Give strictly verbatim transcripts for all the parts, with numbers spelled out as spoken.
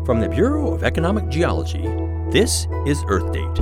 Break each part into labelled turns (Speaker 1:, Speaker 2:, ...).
Speaker 1: From the Bureau of Economic Geology, this is Earth Date.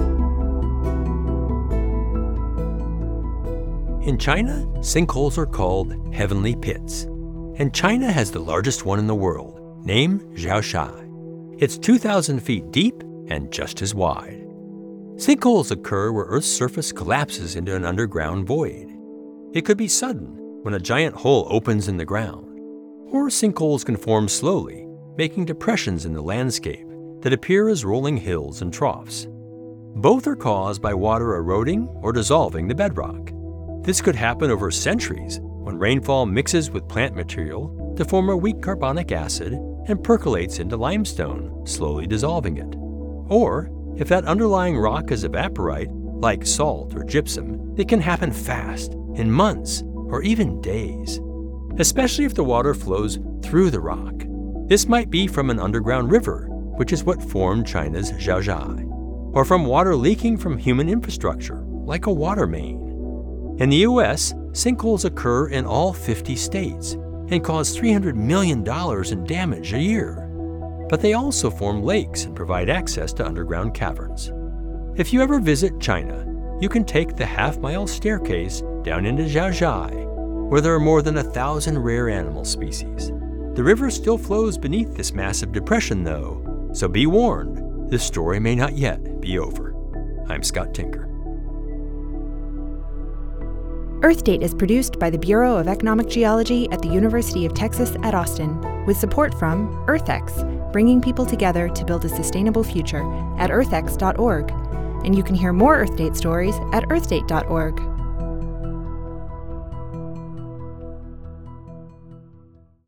Speaker 1: In China, sinkholes are called heavenly pits. And China has the largest one in the world, named Xiaosha. It's two thousand feet deep and just as wide. Sinkholes occur where Earth's surface collapses into an underground void. It could be sudden, when a giant hole opens in the ground. Or sinkholes can form slowly, making depressions in the landscape that appear as rolling hills and troughs. Both are caused by water eroding or dissolving the bedrock. This could happen over centuries when rainfall mixes with plant material to form a weak carbonic acid and percolates into limestone, slowly dissolving it. Or, if that underlying rock is evaporite, like salt or gypsum, it can happen fast, in months or even days, especially if the water flows through the rock. This might be from an underground river, which is what formed China's Xiaosha, or from water leaking from human infrastructure, like a water main. In the U S, sinkholes occur in all fifty states and cause three hundred million dollars in damage a year. But they also form lakes and provide access to underground caverns. If you ever visit China, you can take the half-mile staircase down into Xiaosha, where there are more than a thousand rare animal species. The river still flows beneath this massive depression, though, so be warned, this story may not yet be over. I'm Scott Tinker.
Speaker 2: Earth Date is produced by the Bureau of Economic Geology at the University of Texas at Austin, with support from EarthX, bringing people together to build a sustainable future at earth x dot org. And you can hear more Earth Date stories at earth date dot org.